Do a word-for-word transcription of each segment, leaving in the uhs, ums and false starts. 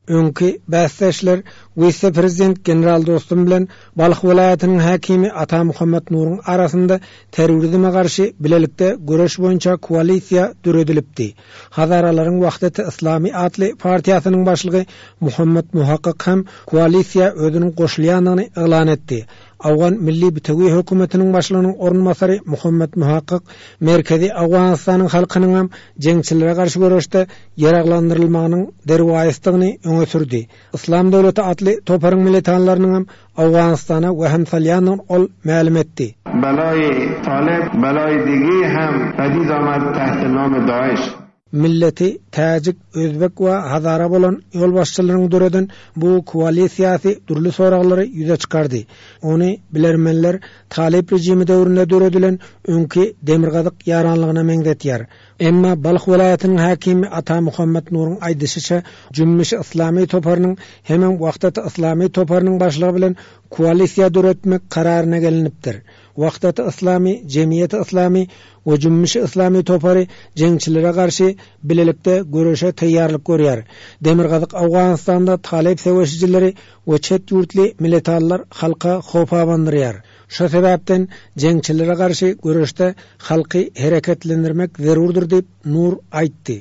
Önkü bäsleşler vice prezident general dostum bilen Balık vilayatynyň häkimi Ata Muhammed Nur'un arasında terörizme garşy bilelikde göreş boýunça koalisiýa düredilipdi. Hazaralaryň Wahdat Islamy atly partiýasynyň başlygy Muhammed Muhakkak hem koalisiýa özüniň goşulýanyny elan etdi. Awgan Milli Bitawi hökümetiniň başlygynyň ornmasary Muhammed Muhakkak merkezi Awganistanyň halkynyň hem jeňçilere garşy göreşde ýaraglandyrylmagynyň derwaýystygyny öňe sürdi. Islam döwleti atly toparyň militanlarynyň hem Awganistana we hem Salyanyň ol ma'lum etdi. Belay Talib, belay digi hem pedid amad tahta nam Daesh. Milleti Tajik, Özbek we Hazara bolan yol başçylarynyň döreden bu koalisiýasy durly soraglary ýüze çykardy. Ony bilermenler Talib rejimi döwründe döredilen öňki demirgazyk ýaranlygyna meňdetýär. Emma Balyk vilayatynyň häkimi Ata Muhammed Nur'un aýdyşyça Cümmiş Islamy toparynyň hemem Wahdat Islamy toparynyň başlygy bilen koalisiýa döretmek kararyna gelinipdir. Wahdat Islamy, Jemiyet Islamy we Cümmiş Islamy topary jeňçilere garşy bilelikde göreşe taýýarlyk görýär. Demirgazyk Awganistanda Talib seweşijileri we çet ýurtly militanlar halka hopa bandyrýar. Şu sebäpden jeňçilere garşy göreşde halky hereketlendirmek zerurdur diýip Nur aýtdy.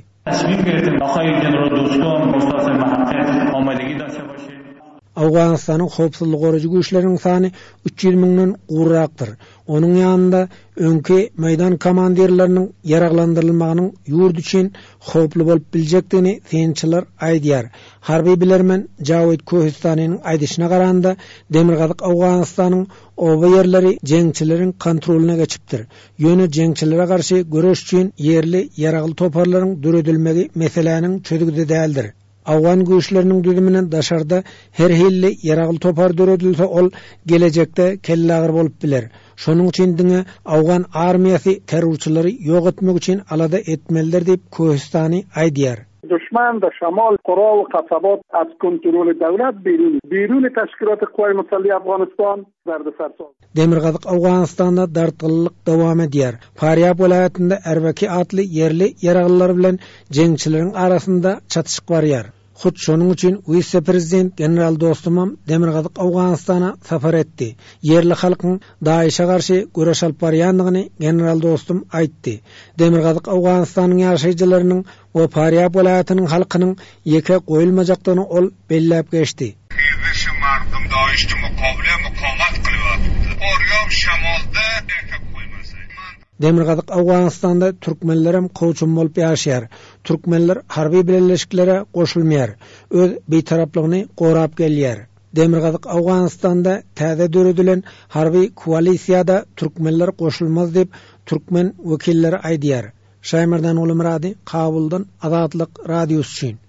Awganistanyň howpsuzlyk goragy güýçleriniň sany üç yüz miňden gurrakdyr. Onuň ýanynda öňki meýdan komandirleriniň ýaraglandyrylmagynyň ýurt üçin howply bolup biljekdigini synçylar aýdýar. Harby bilermen Jawid Kohistanyň aýdyşyna garanda Demirgazyk Awganistanyň oba ýerleri jeňçileriň kontrolyna geçipdir. Ýöne jeňçilere garşy göreş üçin ýerli ýaragly toparlaryň düredilmegi meseleniň çözügide däldir. Awgan güýçleriniň düzüminen daşarda her hilli ýaragly topar döredilse ol gelecekde kellägir bolup biler. Şonuň üçin diňe Awgan armiýasy terrorçylary ýok etmek üçin alada etmeliler diýip Kohistany aýdýar. دشمن در شمال قرا و قصبات از کنترل دولت بیرون بیرون تشکیلات قوای مسلح افغانستان دردسر ساز. Demirgazyk Awganistanda dartgyllyk dowam edýär. Faryab vilayatynda Erbeki atly yerli ýaraglylar bilen jeňçileriň arasynda çatışyk barýar. Hut şonuň üçin vice prezident general dostumam Demirgazyk Awganistana safar etdi. Yerli halkyň Daeşe garşy göreş alyp barýandygyny general dostum aýtdy. Demirgazyk Awganistanyň ýaşaýjylarynyň we Faryab vilayatynyň halkynyň ýeke goýulmajakdygyny ol belläp geçdi. Beşi mardum Daeşde mukabele mukamat kılýar. Faryab şamalda ýeke goýmasy. Demirgazyk Awganistanda türkmenler hem goýçun bolup ýaşaýar. Türkmenler harby birleşiklere goşulmaýar. Öz beýtaraplygyny gorap gelýär. Demirgazyk Awganistanda täze döredilen harby koalisiýada türkmenler goşulmaz diýip türkmen wekilleri aýdýar. Şaýmardan Ulumrady, Kabuldan Azatlyk radiosu üçin.